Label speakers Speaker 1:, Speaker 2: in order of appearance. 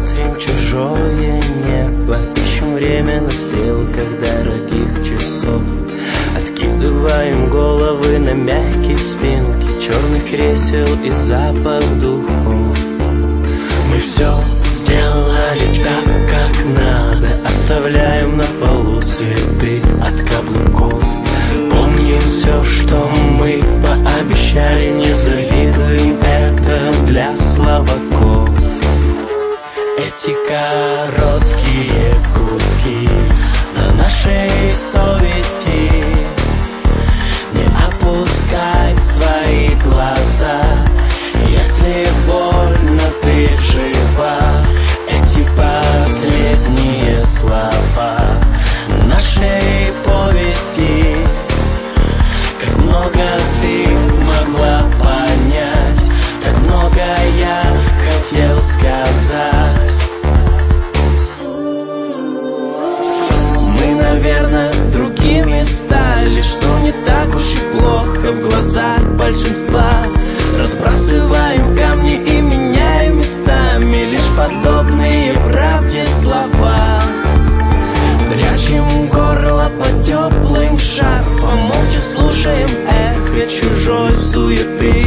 Speaker 1: смотрим чужое небо, ищем время на стрелках дорогих часов. Откидываем головы на мягкие спинки черных кресел и запах духов. Мы все сделали так, как надо, оставляем на полу следы от каблуков. Помним все, что мы пообещали, не завидуем, это для слабаков. Эти короткие гудки на нашей совести, не опускай свои глаза, если больно ты жива. Эти последние слова нашей повести, как много ты могла понять, как много я хотел сказать. Мы, наверное, другими стали, что не так уж и плохо в глазах большинства. Разбрасываем камни и меняем местами лишь подобные правде слова. Прячем горло под теплым шарфом, молча слушаем эхо чужой суеты.